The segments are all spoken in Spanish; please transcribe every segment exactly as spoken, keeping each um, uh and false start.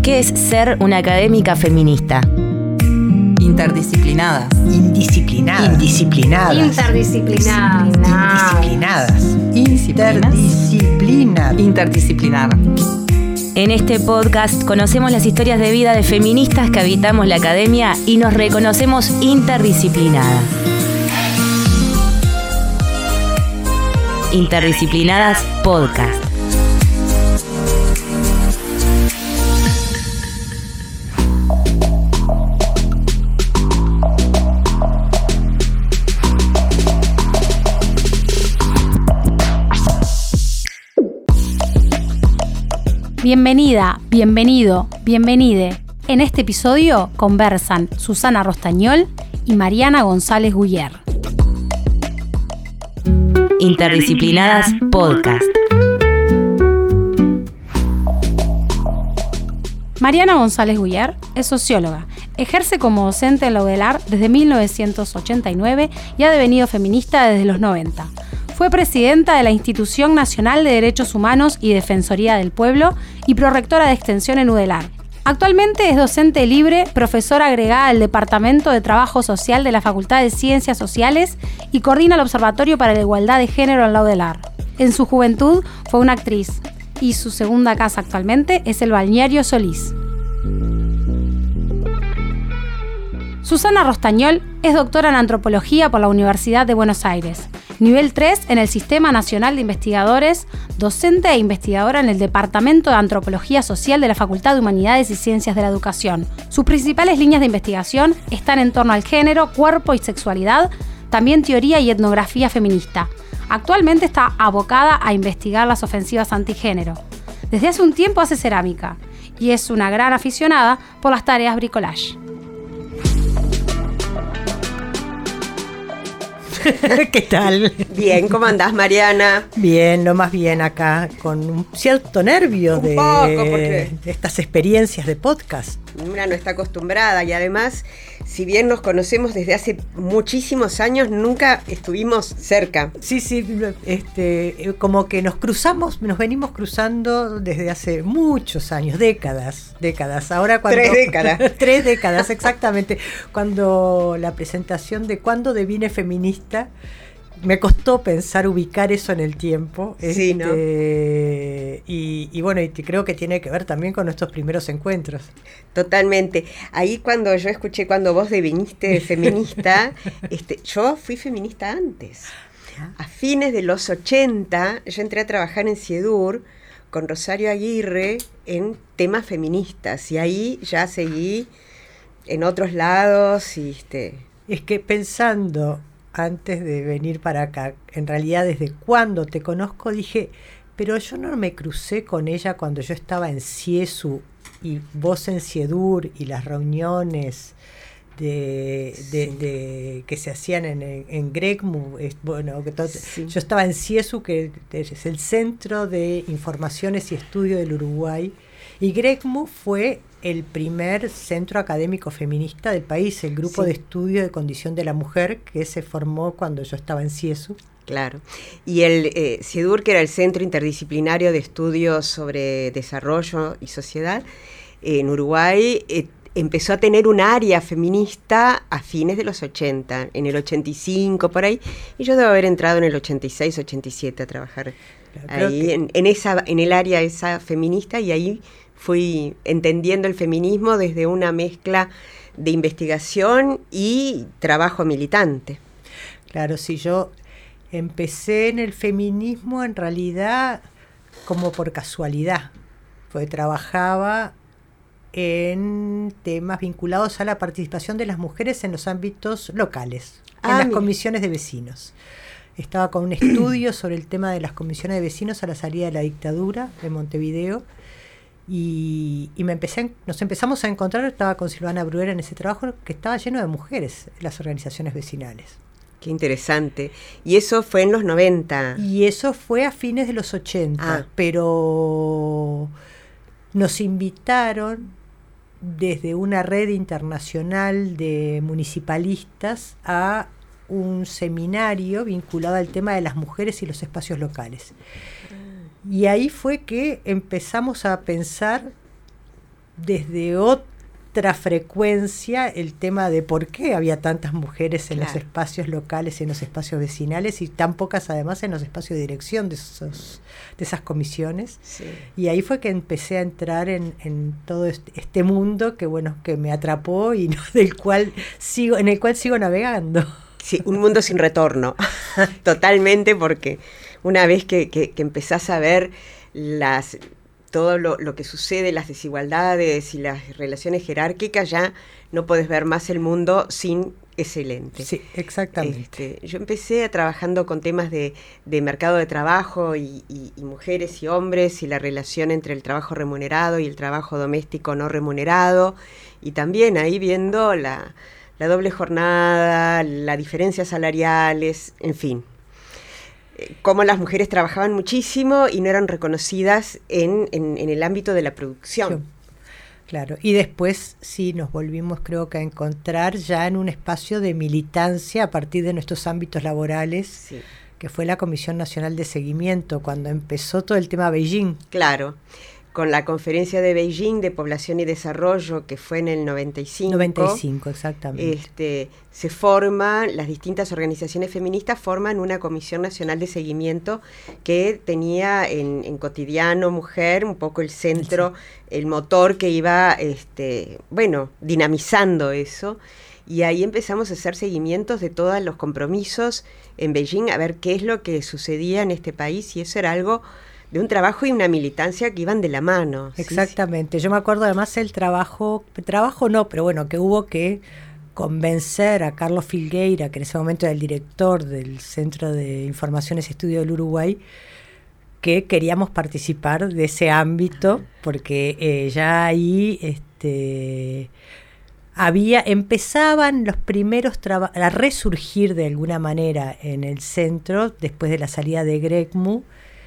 ¿Qué es ser una académica feminista? Interdisciplinadas. Indisciplinadas. Indisciplinadas. Interdisciplinadas. Indisciplinadas. Interdisciplinar. Interdisciplinar. En este podcast conocemos las historias de vida de feministas que habitamos la academia y nos reconocemos interdisciplinadas. Interdisciplinadas Podcast. Bienvenida, bienvenido, bienvenide. En este episodio conversan Susana Rostañol y Mariana González Guyer. Interdisciplinadas Podcast. Mariana González Guyer es socióloga. Ejerce como docente en la UDELAR desde mil novecientos ochenta y nueve y ha devenido feminista desde los noventa. Fue presidenta de la Institución Nacional de Derechos Humanos y Defensoría del Pueblo y prorectora de extensión en UDELAR. Actualmente es docente libre, profesora agregada del Departamento de Trabajo Social de la Facultad de Ciencias Sociales y coordina el Observatorio para la Igualdad de Género en la UDELAR. En su juventud fue una actriz y su segunda casa actualmente es el Balneario Solís. Susana Rostañol es doctora en Antropología por la Universidad de Buenos Aires. Nivel tres en el Sistema Nacional de Investigadores, docente e investigadora en el Departamento de Antropología Social de la Facultad de Humanidades y Ciencias de la Educación. Sus principales líneas de investigación están en torno al género, cuerpo y sexualidad, también teoría y etnografía feminista. Actualmente está abocada a investigar las ofensivas antigénero. Desde hace un tiempo hace cerámica y es una gran aficionada por las tareas bricolage. ¿Qué tal? Bien, ¿cómo andás, Mariana? Bien, lo más bien acá, con un cierto nervio Un de, poco, porque de estas experiencias de podcast. una no está acostumbrada y además, si bien nos conocemos desde hace muchísimos años, nunca estuvimos cerca. Sí, sí, este, como que nos cruzamos, nos venimos cruzando desde hace muchos años, décadas, décadas. Ahora cuando, Tres décadas. Tres décadas, exactamente. Cuando la presentación de Cuándo devine feminista, me costó pensar ubicar eso en el tiempo. Sí, este, ¿no? Y, y bueno, y creo que tiene que ver también con nuestros primeros encuentros. Totalmente. Ahí cuando yo escuché cuando vos deviniste feminista, este, yo fui feminista antes. A fines de los ochenta, yo entré a trabajar en Ciedur con Rosario Aguirre en temas feministas y ahí ya seguí en otros lados. Y este... Es que pensando antes de venir para acá, en realidad desde cuando te conozco, dije, pero yo no me crucé con ella cuando yo estaba en Ciesu y vos en Ciedur y las reuniones de, de, Sí. de que se hacían en, en Grecmu. Es, bueno, que todo, Sí. yo estaba en Ciesu, que es el Centro de Informaciones y Estudio del Uruguay, y Grecmu fue el primer centro académico feminista del país, el grupo Sí. de estudio de condición de la mujer que se formó cuando yo estaba en Ciesu. Claro. Y el eh, Ciedur, que era el Centro Interdisciplinario de Estudios sobre Desarrollo y Sociedad, eh, en Uruguay, eh, empezó a tener un área feminista a fines de los ochenta, en el ochenta y cinco, por ahí, y yo debo haber entrado en el ochenta y seis, ochenta y siete a trabajar Claro, ahí, que... en, en, esa, en el área esa feminista, y ahí fui entendiendo el feminismo desde una mezcla de investigación y trabajo militante. Claro, si yo empecé en el feminismo en realidad como por casualidad, porque trabajaba en temas vinculados a la participación de las mujeres en los ámbitos locales, en Ah, las mira. comisiones de vecinos. Estaba con un estudio sobre el tema de las comisiones de vecinos a la salida de la dictadura de Montevideo. Y, y me empecé, nos empezamos a encontrar, estaba con Silvana Bruera en ese trabajo que estaba lleno de mujeres en las organizaciones vecinales. Qué interesante. Y eso fue en los noventa. Y eso fue a fines de los ochenta, Ah. pero nos invitaron desde una red internacional de municipalistas a un seminario vinculado al tema de las mujeres y los espacios locales. Y ahí fue que empezamos a pensar desde otra frecuencia el tema de por qué había tantas mujeres en claro. los espacios locales, en los espacios vecinales y tan pocas además en los espacios de dirección de, esos, de esas comisiones. Sí. Y ahí fue que empecé a entrar en, en todo este, este mundo que bueno que me atrapó y no, del cual sigo, en el cual sigo navegando. Sí, un mundo sin retorno, totalmente, porque una vez que, que, que empezás a ver las... todo lo, lo que sucede, las desigualdades y las relaciones jerárquicas, ya no podés ver más el mundo sin ese lente. Sí, exactamente. Este, yo empecé a trabajando con temas de, de mercado de trabajo y, y, y mujeres y hombres y la relación entre el trabajo remunerado y el trabajo doméstico no remunerado, y también ahí viendo la, la doble jornada, las diferencias salariales, en fin. Cómo las mujeres trabajaban muchísimo y no eran reconocidas en, en, en el ámbito de la producción. Claro, y después sí nos volvimos creo que a encontrar ya en un espacio de militancia a partir de nuestros ámbitos laborales, sí. que fue la Comisión Nacional de Seguimiento, cuando empezó todo el tema Beijing. Claro, con la conferencia de Beijing de Población y Desarrollo, que fue en el noventa y cinco. noventa y cinco, exactamente. Este, se forma, las distintas organizaciones feministas forman una Comisión Nacional de Seguimiento que tenía en, en Cotidiano Mujer un poco el centro, sí. el motor que iba, este, bueno, dinamizando eso. Y ahí empezamos a hacer seguimientos de todos los compromisos en Beijing, a ver qué es lo que sucedía en este país, y eso era algo de un trabajo y una militancia que iban de la mano. Exactamente. ¿Sí? Yo me acuerdo además el trabajo, trabajo no, pero bueno, que hubo que convencer a Carlos Filgueira, que en ese momento era el director del Centro de Informaciones y Estudio del Uruguay, que queríamos participar de ese ámbito, porque eh, ya ahí este, había, empezaban los primeros traba- a resurgir de alguna manera en el centro, después de la salida de Grecmu,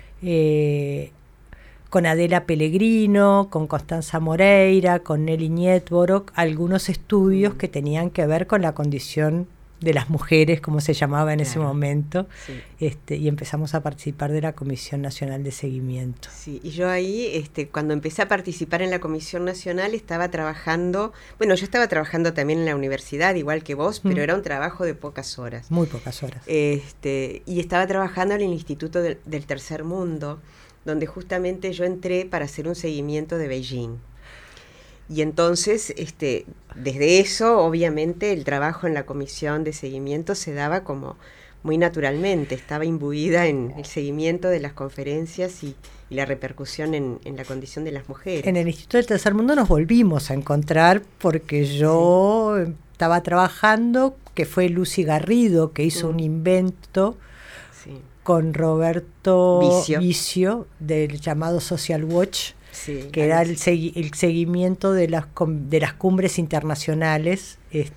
Eh, con Adela Pellegrino, con Constanza Moreira, con Nelly Nietborok, algunos estudios que tenían que ver con la condición de las mujeres, como se llamaba en claro. ese momento, sí. este, y empezamos a participar de la Comisión Nacional de Seguimiento. Sí, y yo ahí, este, cuando empecé a participar en la Comisión Nacional, estaba trabajando, bueno, yo estaba trabajando también en la universidad, igual que vos, pero mm. era un trabajo de pocas horas. Muy pocas horas. Este, y estaba trabajando en el Instituto del, del Tercer Mundo, donde justamente yo entré para hacer un seguimiento de Beijing. Y entonces, este, desde eso, obviamente, el trabajo en la comisión de seguimiento se daba como muy naturalmente. Estaba imbuida en el seguimiento de las conferencias y, y la repercusión en, en la condición de las mujeres. En el Instituto del Tercer Mundo nos volvimos a encontrar porque yo sí. estaba trabajando, que fue Lucy Garrido, que hizo mm. un invento sí. con Roberto Vicio. Vicio, del llamado Social Watch, sí, que era el, segui- el seguimiento de las com- de las cumbres internacionales,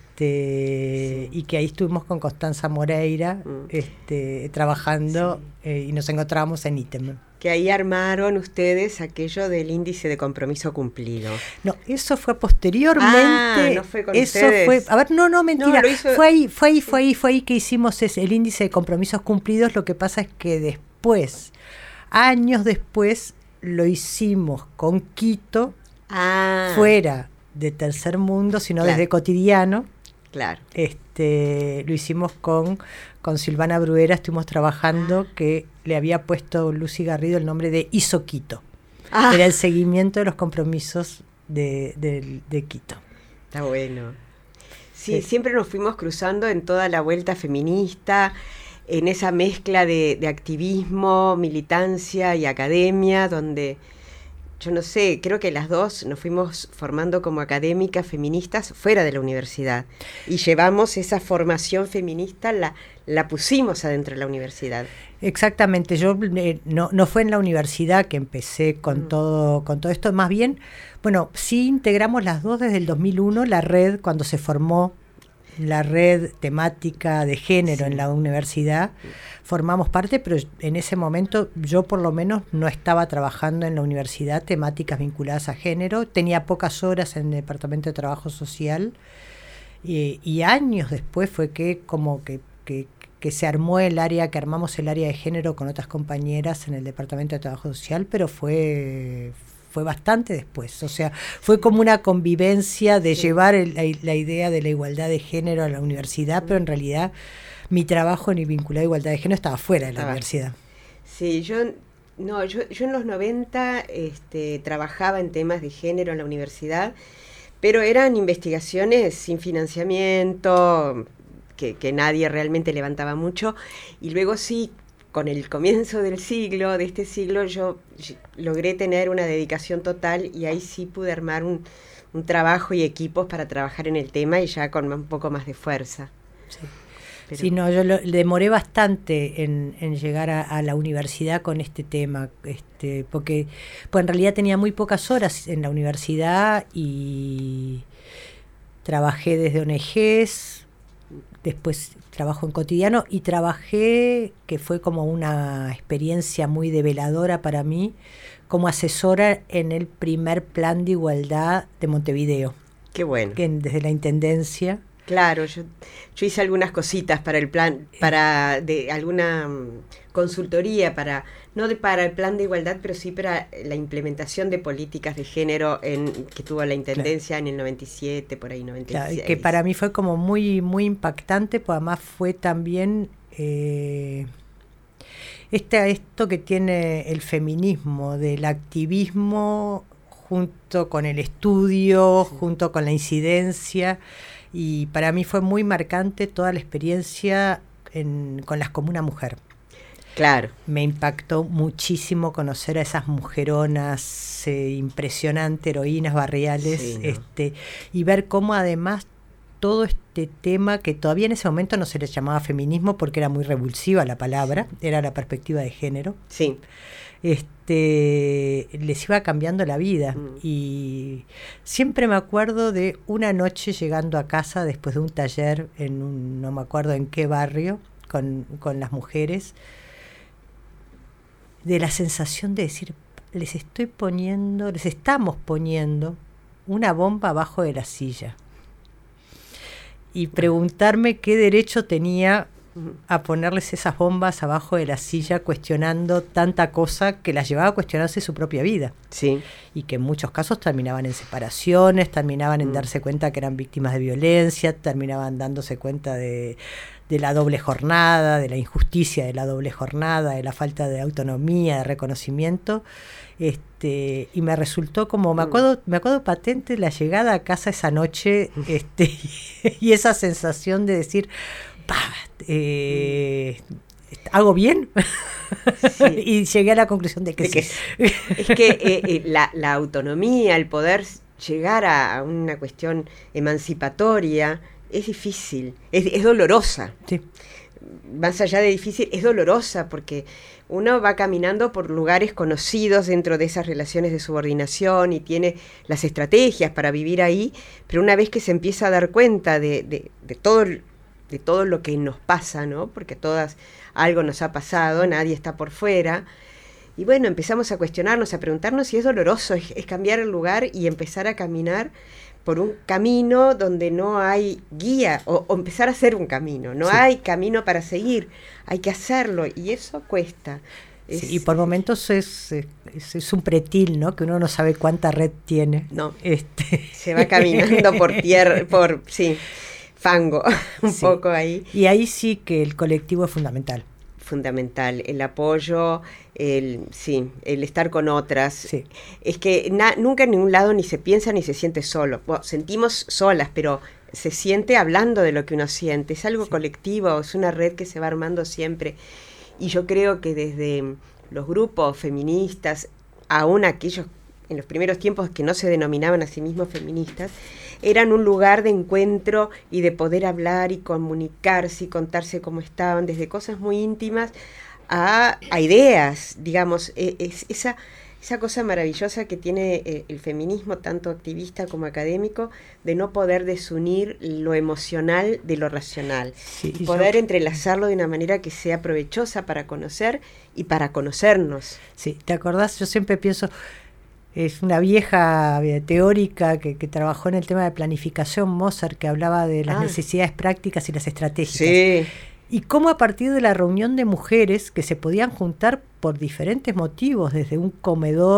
este sí. y que ahí estuvimos con Constanza Moreira mm. este, trabajando sí. eh, y nos encontrábamos en ítem. Que ahí armaron ustedes aquello del índice de compromiso cumplido. No, eso fue posteriormente. Ah, no fue con eso ustedes. Fue, a ver, no, no, mentira. No, hizo... Fue ahí, fue ahí, fue ahí, fue ahí que hicimos ese, el índice de compromisos cumplidos. Lo que pasa es que después, años después, lo hicimos con Quito, ah. fuera de Tercer Mundo, sino claro. desde Cotidiano. Claro. Este, lo hicimos con, con Silvana Bruera, estuvimos trabajando, que le había puesto Lucy Garrido el nombre de Hizo Quito. Ah. Era el seguimiento de los compromisos de, de, de Quito. Está bueno. Sí, sí, siempre nos fuimos cruzando en toda la vuelta feminista, en esa mezcla de, de activismo, militancia y academia, donde, yo no sé, creo que las dos nos fuimos formando como académicas feministas fuera de la universidad. Y llevamos esa formación feminista, la, la pusimos adentro de la universidad. Exactamente, yo eh, no, no fue en la universidad que empecé con, mm. todo, con todo esto, más bien, bueno, sí integramos las dos desde el dos mil uno, la red, cuando se formó la red temática de género sí. en la universidad, formamos parte, pero en ese momento yo por lo menos no estaba trabajando en la universidad temáticas vinculadas a género, tenía pocas horas en el Departamento de Trabajo Social, y, y años después fue que como que, que, que se armó el área, que armamos el área de género con otras compañeras en el Departamento de Trabajo Social, pero fue... fue bastante después. O sea, fue como una convivencia de sí. llevar el, la, la idea de la igualdad de género a la universidad, sí. pero en realidad mi trabajo ni vinculado a igualdad de género estaba fuera de la ah. universidad. Sí, yo... No, yo, yo en los noventa este, trabajaba en temas de género en la universidad, pero eran investigaciones sin financiamiento, que, que nadie realmente levantaba mucho, y luego sí, con el comienzo del siglo, de este siglo, yo logré tener una dedicación total y ahí sí pude armar un, un trabajo y equipos para trabajar en el tema y ya con un poco más de fuerza. Sí. Pero sí, no, yo lo, demoré bastante en, en llegar a, a la universidad con este tema, este, porque pues en realidad tenía muy pocas horas en la universidad y trabajé desde O N Ges, después trabajo en Cotidiano y trabajé, que fue como una experiencia muy develadora para mí, como asesora en el primer plan de igualdad de Montevideo. Qué bueno. Que desde la Intendencia. Claro, yo, yo hice algunas cositas para el plan, para de alguna um, consultoría, para no de para el plan de igualdad, pero sí para la implementación de políticas de género en que tuvo la Intendencia claro. en el noventa y siete, por ahí noventa y seis. Claro, que para mí fue como muy, muy impactante, pues además fue también eh, este, esto que tiene el feminismo, del activismo junto con el estudio, sí. junto con la incidencia. Y para mí fue muy marcante toda la experiencia en, con las Como una Mujer. Claro. Me impactó muchísimo conocer a esas mujeronas eh, impresionantes, heroínas barriales, sí, ¿no? este, y ver cómo además todo este tema, que todavía en ese momento no se le llamaba feminismo porque era muy revulsiva la palabra, sí. era la perspectiva de género. Sí. Este, les iba cambiando la vida mm. y siempre me acuerdo de una noche llegando a casa después de un taller en un, no me acuerdo en qué barrio, con, con las mujeres, de la sensación de decir, les estoy poniendo, les estamos poniendo una bomba abajo de la silla y preguntarme qué derecho tenía a ponerles esas bombas abajo de la silla, cuestionando tanta cosa que las llevaba a cuestionarse su propia vida. Sí. Y que en muchos casos terminaban en separaciones, terminaban en mm. darse cuenta que eran víctimas de violencia, terminaban dándose cuenta de, de la doble jornada, de la injusticia de la doble jornada, de la falta de autonomía, de reconocimiento. Este, y me resultó como, me acuerdo, me acuerdo patente la llegada a casa esa noche, este, y esa sensación de decir, ¡pah! Eh, ¿hago bien? Sí. Y llegué a la conclusión de que, de sí. que es que eh, eh, la, la autonomía, el poder llegar a, a una cuestión emancipatoria es difícil, es, es dolorosa. Sí. Más allá de difícil, es dolorosa porque uno va caminando por lugares conocidos dentro de esas relaciones de subordinación y tiene las estrategias para vivir ahí, pero una vez que se empieza a dar cuenta de, de, de todo el de todo lo que nos pasa, ¿no? Porque a todas algo nos ha pasado, nadie está por fuera. Y bueno, empezamos a cuestionarnos, a preguntarnos si es doloroso, es, es cambiar el lugar y empezar a caminar por un camino donde no hay guía, o, o empezar a hacer un camino, no sí. hay camino para seguir, hay que hacerlo, y eso cuesta. Es, sí, y por momentos es, es, es un pretil, ¿no? Que uno no sabe cuánta red tiene. No, este. se va caminando por tierra, por, sí, fango, un sí. poco ahí. Y ahí sí que el colectivo es fundamental. Fundamental, el apoyo, el sí, el estar con otras. Sí. Es que na, nunca en ningún lado ni se piensa ni se siente solo. Bueno, sentimos solas, pero se siente hablando de lo que uno siente. Es algo sí. colectivo, es una red que se va armando siempre. Y yo creo que desde los grupos feministas, aún aquellos en los primeros tiempos que no se denominaban a sí mismos feministas, eran un lugar de encuentro y de poder hablar y comunicarse y contarse cómo estaban, desde cosas muy íntimas a, a ideas, digamos, es, esa, esa cosa maravillosa que tiene el feminismo, tanto activista como académico, de no poder desunir lo emocional de lo racional, sí, poder yo... entrelazarlo de una manera que sea provechosa para conocer y para conocernos. Sí, ¿te acordás? Yo siempre pienso... Es una vieja teórica que, que trabajó en el tema de planificación, Moser, que hablaba de las ah. necesidades prácticas y las estratégicas. Sí. Y cómo a partir de la reunión de mujeres que se podían juntar por diferentes motivos, desde un comedor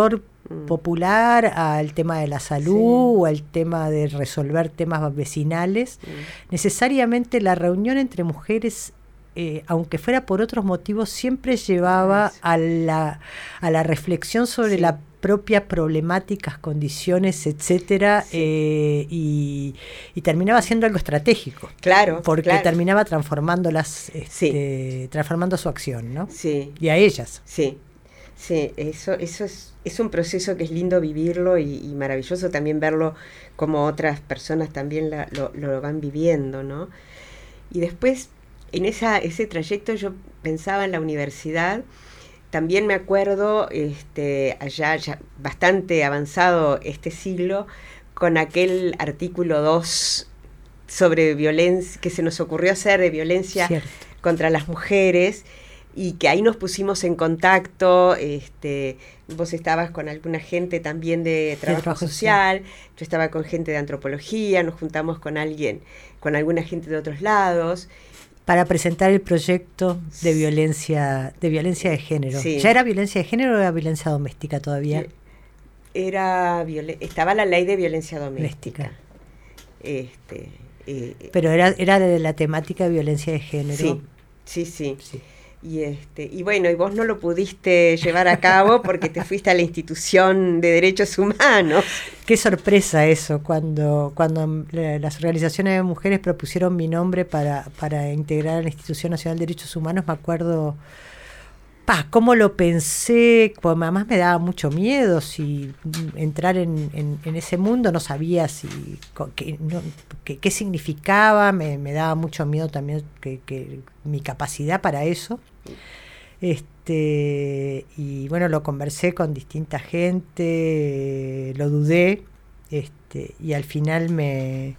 mm. popular al tema de la salud, sí. o al tema de resolver temas vecinales. Mm. Necesariamente la reunión entre mujeres, eh, aunque fuera por otros motivos, siempre llevaba sí. a la, a la reflexión sobre sí. la propia problemáticas, condiciones, etcétera, sí. eh, y, y terminaba siendo algo estratégico. Claro, porque claro. terminaba transformándolas, este, sí. transformando su acción, ¿no? Sí. Y a ellas. Sí, sí, eso, eso es, es un proceso que es lindo vivirlo y, y maravilloso también verlo como otras personas también la, lo, lo van viviendo, ¿no? Y después, en esa, ese trayecto yo pensaba en la universidad. También me acuerdo, este, allá ya bastante avanzado este siglo, con aquel artículo dos sobre violencia, que se nos ocurrió hacer de violencia Cierto. Contra las mujeres, y que ahí nos pusimos en contacto. Este, vos estabas con alguna gente también de trabajo, de trabajo social, social, yo estaba con gente de antropología, nos juntamos con alguien, con alguna gente de otros lados, para presentar el proyecto de violencia de violencia de género. Sí. ¿Ya era violencia de género o era violencia doméstica todavía? Era estaba la ley de violencia doméstica. Este, eh, Pero era era de la temática de violencia de género. Sí, sí, sí. sí. Y este y bueno, y vos no lo pudiste llevar a cabo porque te fuiste a la institución de derechos humanos. Qué sorpresa eso, cuando cuando las organizaciones de mujeres propusieron mi nombre para, para integrar a la Institución Nacional de Derechos Humanos, me acuerdo, pa, cómo lo pensé, pues además me daba mucho miedo si entrar en, en, en ese mundo, no sabía si qué no, qué significaba, me, me daba mucho miedo también que, que mi capacidad para eso. Este, y bueno, lo conversé con distinta gente, lo dudé, este, y al final me,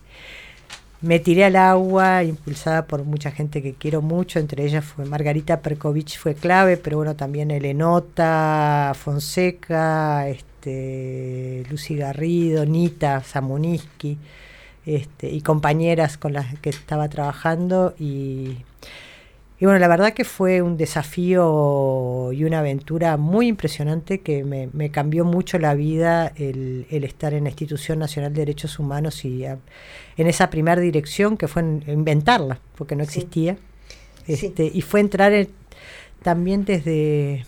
me tiré al agua, impulsada por mucha gente que quiero mucho, entre ellas fue Margarita Perkovich, fue clave, pero bueno, también Elenota Fonseca, este, Lucy Garrido, Nita Samuniski, este, y compañeras con las que estaba trabajando, y Y bueno, la verdad que fue un desafío y una aventura muy impresionante que me, me cambió mucho la vida el, el estar en la Institución Nacional de Derechos Humanos y a, en esa primera dirección que fue en, inventarla, porque no existía. Sí. Este, sí. Y fue entrar en, también desde,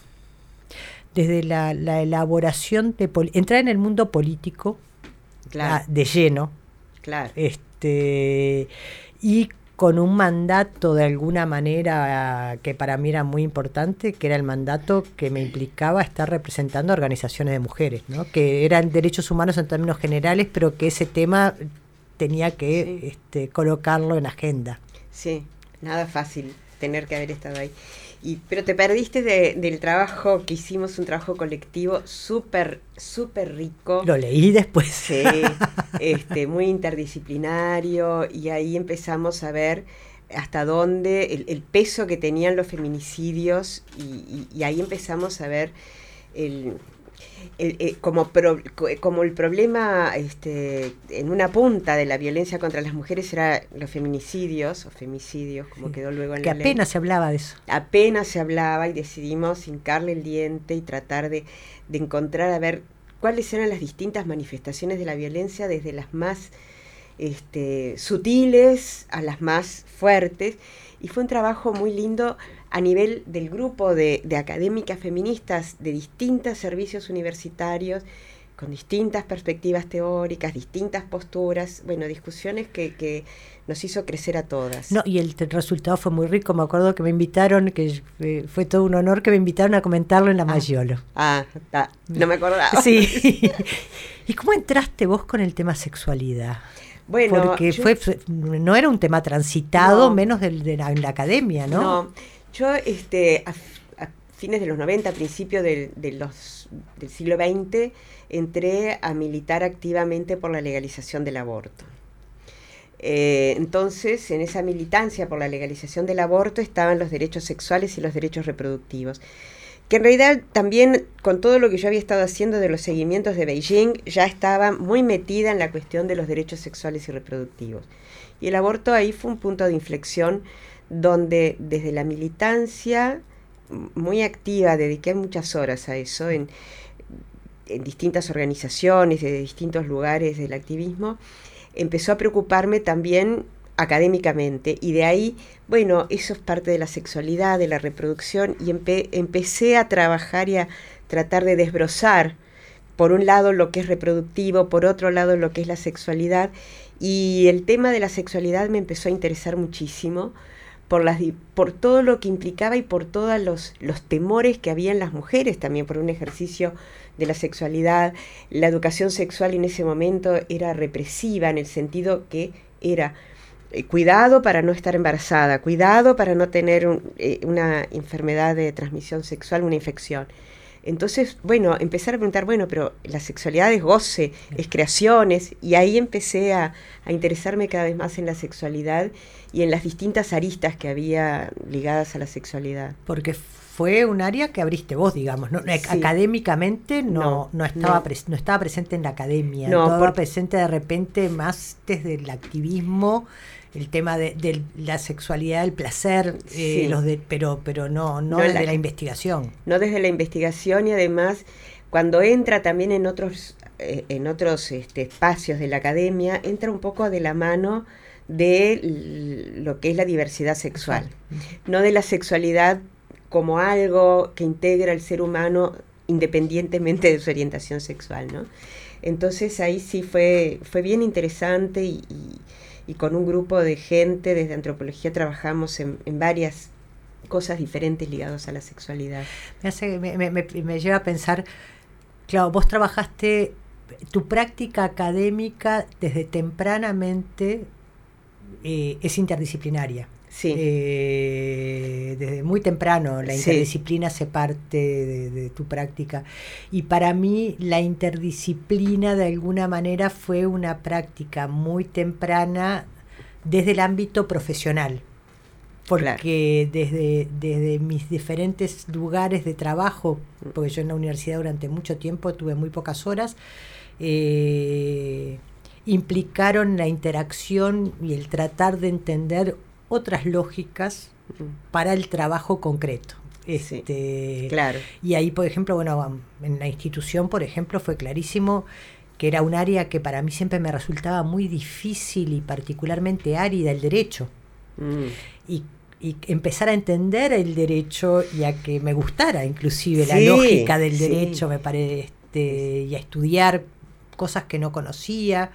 desde la, la elaboración, de entrar en el mundo político, claro. a, de lleno. Claro. Este, y con un mandato de alguna manera que para mí era muy importante, que era el mandato que me implicaba estar representando organizaciones de mujeres, ¿no? Que eran derechos humanos en términos generales, pero que ese tema tenía que sí. este, colocarlo en agenda. Sí, nada fácil tener que haber estado ahí. Y, pero te perdiste de, del trabajo que hicimos, un trabajo colectivo súper, súper rico. Lo leí después. Sí, este, muy interdisciplinario, y ahí empezamos a ver hasta dónde, el, el peso que tenían los feminicidios, y, y, y ahí empezamos a ver el... El, eh, como, pro, como el problema este, en una punta de la violencia contra las mujeres era los feminicidios o femicidios, como sí, quedó luego en que la ley. Que apenas se hablaba de eso. Apenas se hablaba, y decidimos hincarle el diente y tratar de, de encontrar a ver cuáles eran las distintas manifestaciones de la violencia, desde las más este, sutiles a las más fuertes, y fue un trabajo muy lindo a nivel del grupo de, de académicas feministas de distintos servicios universitarios, con distintas perspectivas teóricas, distintas posturas, bueno, discusiones que, que nos hizo crecer a todas. No, y el, el resultado fue muy rico. Me acuerdo que me invitaron, que eh, fue todo un honor que me invitaron a comentarlo en la ah, Mayolo. Ah, está. No me acordaba. Sí. ¿Y cómo entraste vos con el tema sexualidad? Bueno, porque yo, fue no era un tema transitado, no, menos de, de la, en la academia, ¿no? No, yo este, a, a fines de los noventa, a principios de, de los, del siglo veinte, entré a militar activamente por la legalización del aborto. Eh, entonces, en esa militancia por la legalización del aborto estaban los derechos sexuales y los derechos reproductivos, que en realidad también, con todo lo que yo había estado haciendo de los seguimientos de Beijing, ya estaba muy metida en la cuestión de los derechos sexuales y reproductivos. Y el aborto ahí fue un punto de inflexión donde desde la militancia muy activa dediqué muchas horas a eso, en en distintas organizaciones, de distintos lugares del activismo, empezó a preocuparme también académicamente, y de ahí, bueno, eso es parte de la sexualidad, de la reproducción, y empe- empecé a trabajar y a tratar de desbrozar, por un lado lo que es reproductivo, por otro lado lo que es la sexualidad, y el tema de la sexualidad me empezó a interesar muchísimo, por, las, por todo lo que implicaba y por todos los, los temores que había en las mujeres también, por un ejercicio de la sexualidad. La educación sexual en ese momento era represiva, en el sentido que era eh, cuidado para no estar embarazada, cuidado para no tener un, eh, una enfermedad de transmisión sexual, una infección. Entonces, bueno, empezar a preguntar, bueno, pero la sexualidad es goce, es creaciones, y ahí empecé a, a interesarme cada vez más en la sexualidad y en las distintas aristas que había ligadas a la sexualidad. Porque fue un área que abriste vos, digamos, ¿no? Sí. Académicamente no, no, no, estaba no. Pres, no estaba presente en la academia, no, estaba por... presente de repente más desde el activismo, el tema de, de la sexualidad, el placer, sí. eh, los de, pero pero no no, no desde la, la investigación. No desde la investigación, y además cuando entra también en otros eh, en otros este, espacios de la academia, entra un poco de la mano de lo que es la diversidad sexual, no de la sexualidad como algo que integra al ser humano independientemente de su orientación sexual, ¿no? Entonces ahí sí fue fue bien interesante, y, y y con un grupo de gente desde antropología trabajamos en, en varias cosas diferentes ligadas a la sexualidad. Me, hace, me, me, me lleva a pensar, claro, vos trabajaste, tu práctica académica desde tempranamente eh, es interdisciplinaria. Sí. Eh, desde muy temprano la interdisciplina sí. se parte de, de tu práctica, y para mí la interdisciplina de alguna manera fue una práctica muy temprana desde el ámbito profesional, porque claro. desde, desde mis diferentes lugares de trabajo, porque yo en la universidad durante mucho tiempo tuve muy pocas horas, eh, implicaron la interacción y el tratar de entender otras lógicas para el trabajo concreto. Este, sí, claro. Y ahí, por ejemplo, bueno, en la institución, por ejemplo, fue clarísimo que era un área que para mí siempre me resultaba muy difícil y particularmente árida, el derecho. Mm. Y, y empezar a entender el derecho y a que me gustara inclusive sí, la lógica del sí. derecho, me parece, este, y a estudiar cosas que no conocía.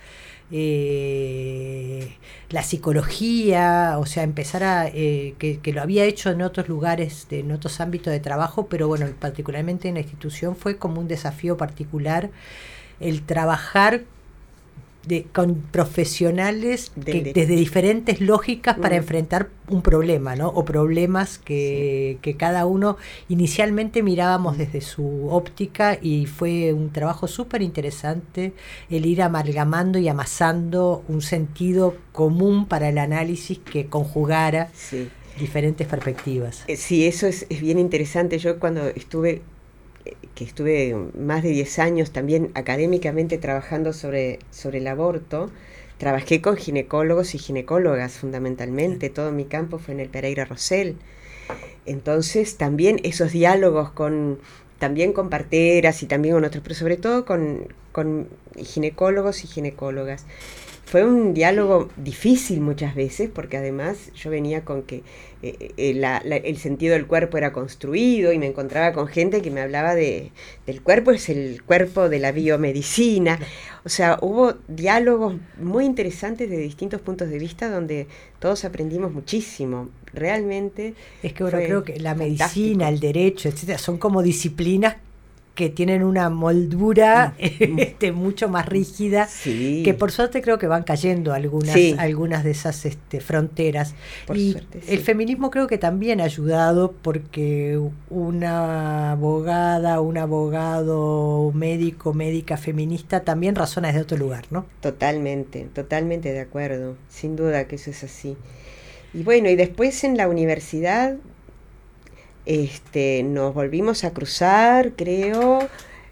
Eh, la psicología, o sea, empezar a eh, que, que lo había hecho en otros lugares, de, en otros ámbitos de trabajo, pero bueno, particularmente en la institución fue como un desafío particular el trabajar de, con profesionales que, desde diferentes lógicas para mm. enfrentar un problema, ¿no? O problemas que, sí. que cada uno inicialmente mirábamos mm. desde su óptica, y fue un trabajo súper interesante el ir amalgamando y amasando un sentido común para el análisis que conjugara sí. diferentes perspectivas. Sí, eso es, es bien interesante. Yo cuando estuve que estuve más de diez años también académicamente trabajando sobre, sobre el aborto, trabajé con ginecólogos y ginecólogas fundamentalmente, todo mi campo fue en el Pereira Rosell. Entonces también esos diálogos con, también con parteras y también con otros, pero sobre todo con, con ginecólogos y ginecólogas. Fue un diálogo difícil muchas veces, porque además yo venía con que eh, eh, la, la, el sentido del cuerpo era construido, y me encontraba con gente que me hablaba de del cuerpo, es el cuerpo de la biomedicina. O sea, hubo diálogos muy interesantes de distintos puntos de vista donde todos aprendimos muchísimo. Realmente es que ahora creo que la medicina, el derecho, etcétera, son como disciplinas que tienen una moldura mm. este, mucho más rígida, sí. que por suerte creo que van cayendo algunas, sí. algunas de esas este, fronteras. Por y suerte, sí. el feminismo creo que también ha ayudado, porque una abogada, un abogado, médico, médica feminista también razona desde otro lugar, ¿no? Totalmente, totalmente de acuerdo, sin duda que eso es así. Y bueno, y después en la universidad Este, nos volvimos a cruzar, creo.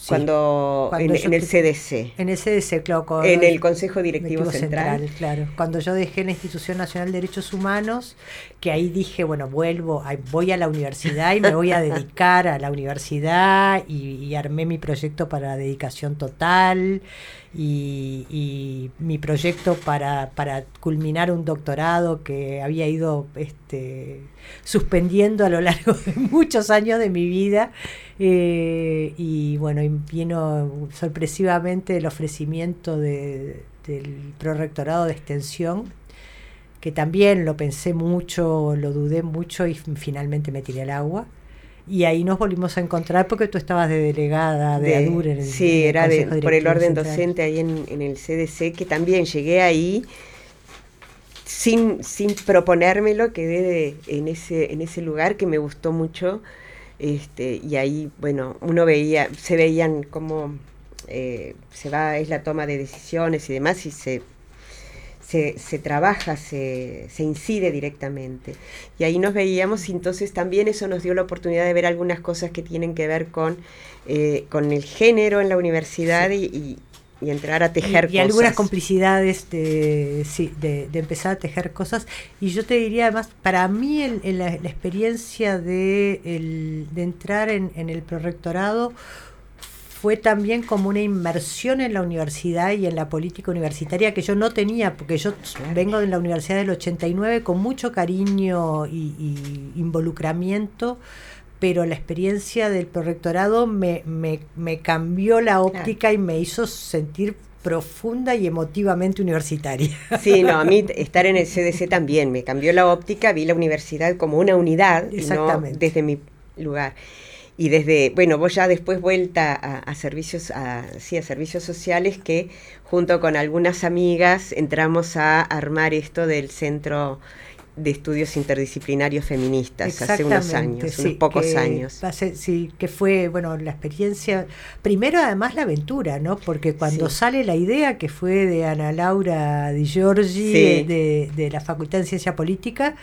Sí. Cuando, Cuando en, yo en el tu- C D C. En el C D C, claro. con- En el Consejo Directivo, Directivo Central. Central, claro. Cuando yo dejé la Institución Nacional de Derechos Humanos, que ahí dije, bueno, vuelvo, a- voy a la universidad y me voy a dedicar a la universidad y, y armé mi proyecto para dedicación total y, y mi proyecto para, para culminar un doctorado que había ido este, suspendiendo a lo largo de muchos años de mi vida. Eh, y bueno, y vino sorpresivamente el ofrecimiento de, del prorectorado de extensión, que también lo pensé mucho, lo dudé mucho y finalmente me tiré al agua. Y ahí nos volvimos a encontrar porque tú estabas de delegada de, De- ADUR en el, sí, en el era de, Consejo por el Directivo orden Central. docente ahí en, en el C D C, que también llegué ahí sin, sin proponérmelo, quedé de- en, ese, en ese lugar que me gustó mucho. Este, y ahí, bueno, uno veía, se veían cómo eh, se va, es la toma de decisiones y demás, y se, se, se trabaja, se, se incide directamente. Y ahí nos veíamos, y entonces también eso nos dio la oportunidad de ver algunas cosas que tienen que ver con, eh, con el género en la universidad. Sí. y, y y entrar a tejer y, y cosas. algunas complicidades de, sí, de, de empezar a tejer cosas. Y yo te diría además, para mí el, el, la, la experiencia de, el, de entrar en, en el prorectorado fue también como una inmersión en la universidad y en la política universitaria que yo no tenía, porque yo vengo de la Universidad del ochenta y nueve con mucho cariño y, y involucramiento, pero la experiencia del prorectorado me, me, me cambió la óptica, claro, y me hizo sentir profunda y emotivamente universitaria. Sí, no, a mí estar en el C D C también me cambió la óptica, vi la universidad como una unidad, y no desde mi lugar. Y desde, bueno, vos ya después vuelta a, a servicios, a, sí, a servicios sociales, que junto con algunas amigas entramos a armar esto del Centro de Estudios Interdisciplinarios Feministas hace unos años, sí, unos pocos que años. Hace, sí, que fue, bueno, la experiencia, primero además la aventura, ¿no? Porque cuando sí. sale la idea, que fue de Ana Laura Di Giorgi, sí. de, de la Facultad de Ciencia Política,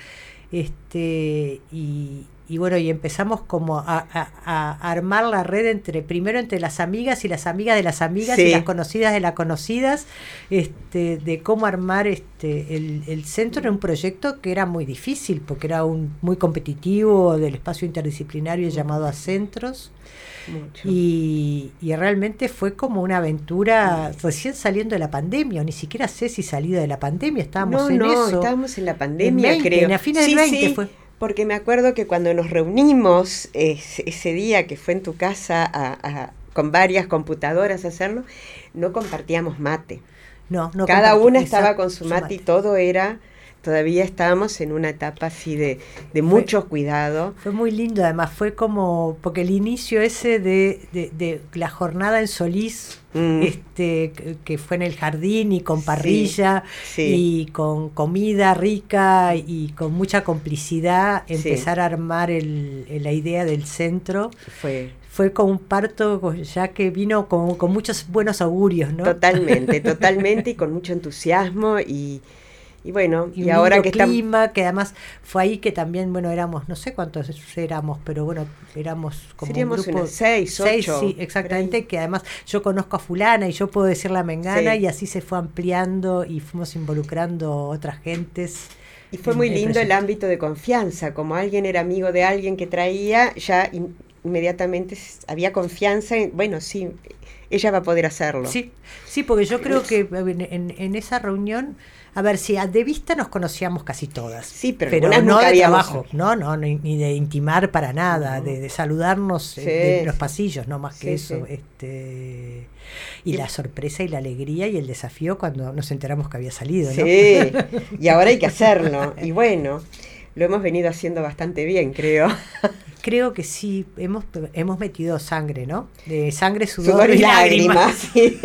este, y, y bueno, y empezamos como a, a, a armar la red entre, primero entre las amigas y las amigas de las amigas, sí. y las conocidas de las conocidas, este, de cómo armar este el, el centro. Era un proyecto que era muy difícil, porque era un muy competitivo, del espacio interdisciplinario llamado a centros. Mucho. Y, y realmente fue como una aventura recién saliendo de la pandemia, o ni siquiera sé si salida de la pandemia, estábamos no, en no, eso. No, estábamos en la pandemia, veinte, creo. En a fines sí, del veinte sí, fue. Porque me acuerdo que cuando nos reunimos ese, ese día que fue en tu casa a, a, con varias computadoras a hacerlo, no compartíamos mate. No, no Cada una estaba esa, con su mate, mate y todo era... Todavía estábamos en una etapa así de, de mucho fue, cuidado. Fue muy lindo, además, fue como, porque el inicio ese de, de, de la jornada en Solís, mm. este que, que fue en el jardín y con parrilla, sí, sí. y con comida rica y con mucha complicidad, empezar sí. a armar el, el, la idea del centro. Fue... Fue como un parto ya que vino con, con muchos buenos augurios, ¿no? Totalmente, totalmente, y con mucho entusiasmo y... Y bueno, y, y ahora que clima, tam- que además fue ahí que también, bueno, éramos, no sé cuántos éramos, pero bueno, éramos como Seríamos un grupo, unas seis, seis, ocho. Sí, exactamente, que además yo conozco a fulana y yo puedo decir la mengana, sí. y así se fue ampliando y fuimos involucrando otras gentes. Y fue muy lindo el ámbito de confianza, como alguien era amigo de alguien que traía, ya in- inmediatamente había confianza, en, bueno, sí, ella va a poder hacerlo. Sí, sí, porque yo creo que en, en esa reunión... A ver, si de vista nos conocíamos casi todas. Sí, pero, pero no de habíamos... trabajo. No, no, ni, ni de intimar para nada, no. de, de saludarnos sí, en sí. los pasillos, no más que sí, eso. Sí. Este, y sí. la sorpresa y la alegría y el desafío cuando nos enteramos que había salido, ¿no? Sí, y ahora hay que hacerlo. Y bueno, lo hemos venido haciendo bastante bien, creo. Creo que sí, hemos hemos metido sangre, ¿no? De sangre, sudor, sudor y, y lágrimas. Sí,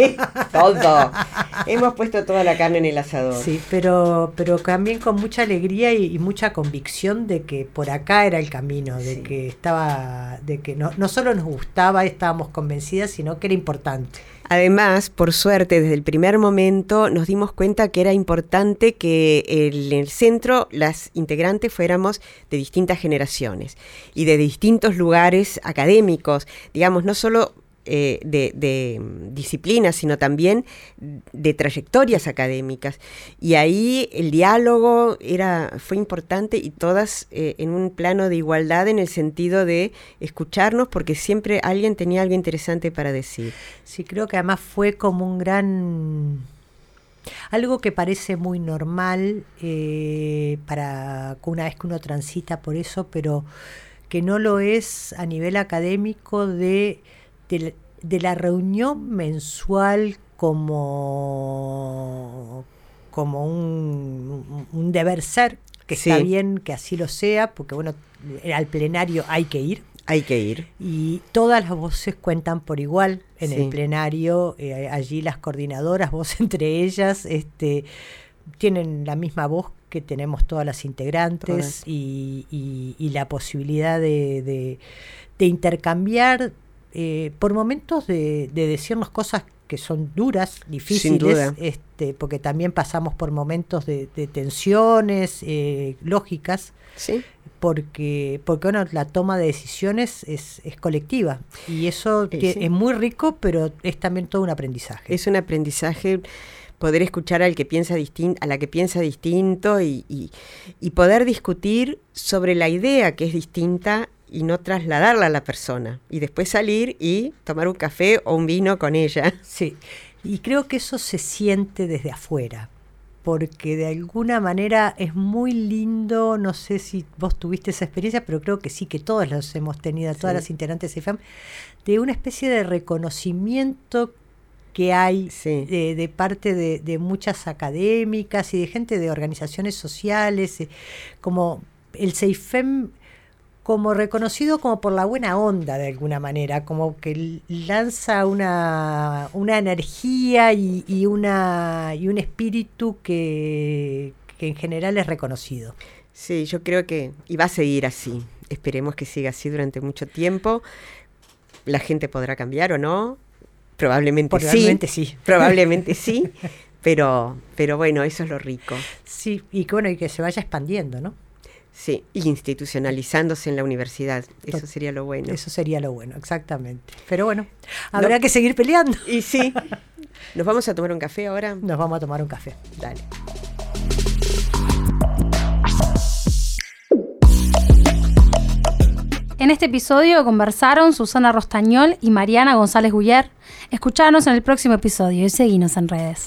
todo. Hemos puesto toda la carne en el asador. Sí, pero pero también con mucha alegría y, y mucha convicción de que por acá era el camino, de sí. que estaba, de que no, no solo nos gustaba, estábamos convencidas, sino que era importante. Además, por suerte, desde el primer momento nos dimos cuenta que era importante que el, en el centro las integrantes fuéramos de distintas generaciones y de distintos lugares académicos, digamos, no solo eh, de, de disciplinas, sino también de trayectorias académicas. Y ahí el diálogo era, fue importante y todas eh, en un plano de igualdad en el sentido de escucharnos porque siempre alguien tenía algo interesante para decir. Sí, creo que además fue como un gran... algo que parece muy normal eh, para una vez que uno transita por eso, pero que no lo es a nivel académico de, de, de la reunión mensual como, como un, un deber ser, que sí. Está bien que así lo sea, porque bueno, al plenario hay que ir. Hay que ir. Y todas las voces cuentan por igual en sí. El plenario, eh, allí las coordinadoras, vos entre ellas, este, tienen la misma voz que tenemos todas las integrantes y, y, y la posibilidad de, de, de intercambiar, eh, por momentos de, de decirnos cosas que son duras, difíciles, sin duda. Este, porque también pasamos por momentos de, de tensiones eh, lógicas, sí. porque, porque bueno, la toma de decisiones es, es colectiva y eso sí, que sí. es muy rico, pero es también todo un aprendizaje. Es un aprendizaje poder escuchar al que piensa distinto, a la que piensa distinto y, y, y poder discutir sobre la idea que es distinta y no trasladarla a la persona y después salir y tomar un café o un vino con ella. Sí, y creo que eso se siente desde afuera, porque de alguna manera es muy lindo, no sé si vos tuviste esa experiencia, pero creo que sí, que todos los hemos tenido, todas sí. Las integrantes de I F E M, de una especie de reconocimiento que hay sí. de, de parte de, de muchas académicas y de gente de organizaciones sociales, eh, como el C I F E M como reconocido como por la buena onda de alguna manera, como que lanza una, una energía y, y, una, y un espíritu que, que en general es reconocido. Sí, yo creo que y va a seguir así, esperemos que siga así durante mucho tiempo, la gente podrá cambiar o no, probablemente, probablemente sí, sí, probablemente sí, pero, pero bueno, eso es lo rico. Sí, y que bueno, y que se vaya expandiendo, ¿no? Sí, institucionalizándose en la universidad, eso sería lo bueno. Eso sería lo bueno, exactamente. Pero bueno, habrá no. que seguir peleando. Y sí, ¿nos vamos a tomar un café ahora? Nos vamos a tomar un café, dale. En este episodio conversaron Susana Rostañol y Mariana González Guyer. Escuchanos en el próximo episodio y seguinos en redes.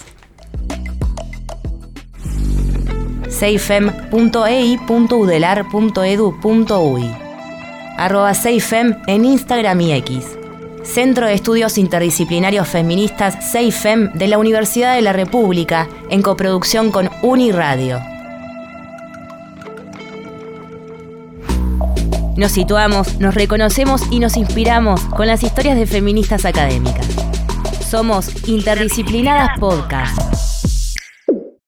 seifem punto e i punto udelar punto edu punto uy arroba seifem en Instagram y X. Centro de Estudios Interdisciplinarios Feministas Seifem de la Universidad de la República en coproducción con Uniradio. Nos situamos, nos reconocemos y nos inspiramos con las historias de feministas académicas. Somos Interdisciplinadas Podcast.